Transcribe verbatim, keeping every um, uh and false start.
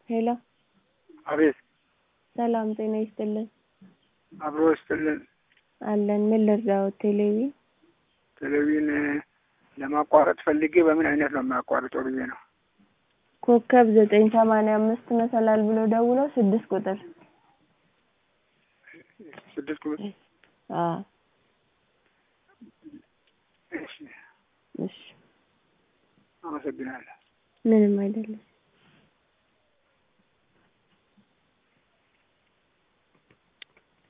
ሄሎ አቤት ሰላም ጤና ይስጥልን አብሮ ይስጥልን አለን ምን ልርዳው ቴሌቪ ቴሌቪን ለማቋረጥ ፈልጌ በምን አይነት ነው የማቋርጠው ብዬ ነው ኮከብ ዘጠኝ ሰማንያ አምስት መሰላል ብሎ ደውለው ስድስት ቁጥር ስድስት ቁጥር አ እሺ እሺ አመሰግናለሁ ምንም አይደለም